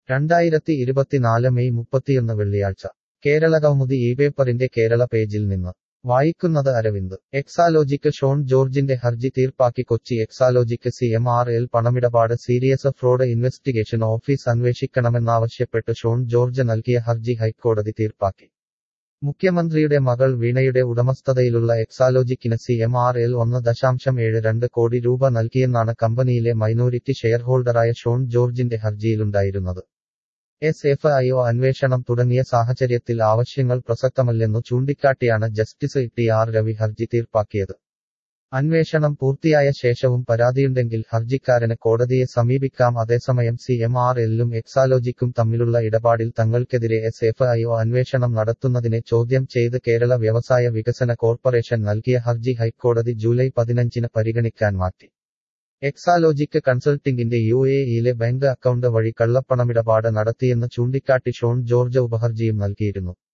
2024 May 31 വെള്ളിയാഴ്ച കേരളകൗമുദി പേപ്പറിന്റെ കേരള പേജിൽ നിന്ന് വായിക്കുന്നത് അരവിന്ദ്. എക്സാലോജിക്ക് ഷോൺ ജോർജിന്റെ ഹർജി തീർപ്പാക്കി കൊച്ചി. എക്സാലോജിക്ക് CMRL പണമിടപാട് സീരിയസ് ഫ്രോഡ് ഇൻവെസ്റ്റിഗേഷൻ ഓഫീസ് അന്വേഷിക്കണമെന്നാവശ്യപ്പെട്ട് ഷോൺ ജോർജ് നൽകിയ ഹർജി ഹൈക്കോടതി തീർപ്പാക്കി. മുഖ്യമന്ത്രിയുടെ മകൾ വീണയുടെ ഉടമസ്ഥതയിലുള്ള എക്സാലോജിക്കിന് CMRL 1.72 കോടി രൂപ നൽകിയെന്നാണ് കമ്പനിയിലെ മൈനോരിറ്റി ഷെയർഹോൾഡറായ ഷോൺ ജോർജിന്റെ ഹർജിയിലുണ്ടായിരുന്നത്. SFIO അന്വേഷണം തുടങ്ങിയ സാഹചര്യത്തിൽ ആവശ്യങ്ങൾ പ്രസക്തമല്ലെന്നു ചൂണ്ടിക്കാട്ടിയാണ് ജസ്റ്റിസ് TR രവി ഹർജി തീർപ്പാക്കിയത്. അന്വേഷണം പൂർത്തിയായ ശേഷവും പരാതിയുണ്ടെങ്കിൽ ഹർജിക്കാരന് കോടതിയെ സമീപിക്കാം. അതേസമയം CMRLും എക്സാലോജിക്കും തമ്മിലുള്ള ഇടപാടിൽ തങ്ങൾക്കെതിരെ SFIO അന്വേഷണം നടത്തുന്നതിനെ ചോദ്യം ചെയ്ത് കേരള വ്യവസായ വികസന കോർപ്പറേഷൻ നൽകിയ ഹർജി ഹൈക്കോടതി ജൂലൈ 15 പരിഗണിക്കാൻ മാറ്റി. എക്സാലോജിക്ക് കൺസൾട്ടിംഗിന്റെ UAEയിലെ ബാങ്ക് അക്കൗണ്ട് വഴി കള്ളപ്പണമിടപാട് നടത്തിയെന്ന് ചൂണ്ടിക്കാട്ടി ഷോൺ ജോർജ് ഉപഹർജിയും നൽകിയിരുന്നു.